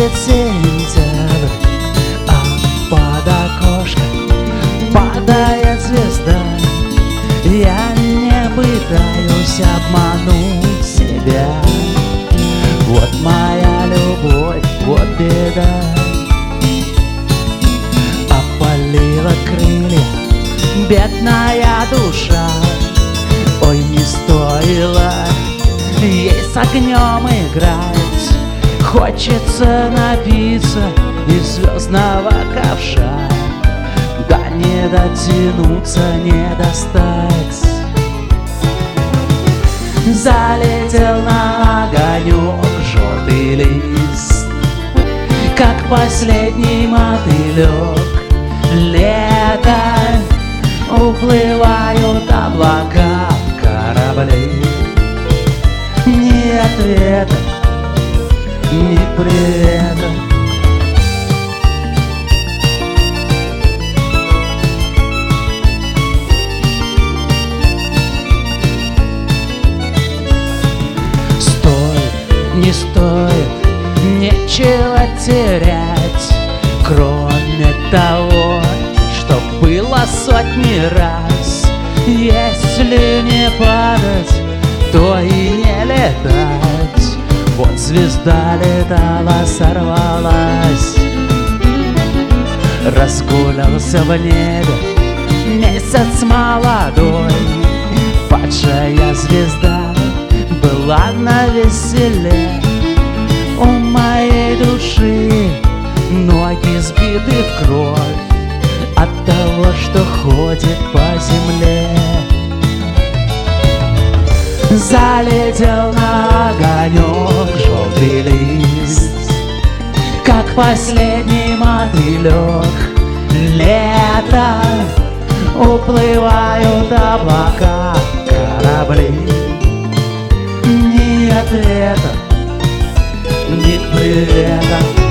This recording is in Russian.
Приходит сентябрь, а под окошком падает звезда. Я не пытаюсь обмануть себя. Вот моя любовь, вот беда. Опалила крылья бедная душа. Ой, не стоило ей с огнем играть. Хочется напиться из звездного ковша. Да не дотянуться, не достать. Залетел на огонек желтый лист, как последний мотылек. Лето, уплывают облака, корабли. Ни ответа, ни привета. Не стоит нечего терять, кроме того, что было сотни раз. Если не падать, то и не летать. Вот звезда летала, сорвалась. Разгулялся в небе месяц молодой. Падшая звезда была навеселе. У моей души ноги сбиты в кровь от того, что ходит по земле. Залетел на огонек желтый лист, как последний мотылек. Лето, уплывают облака, корабли. Ни ответа, ни привета.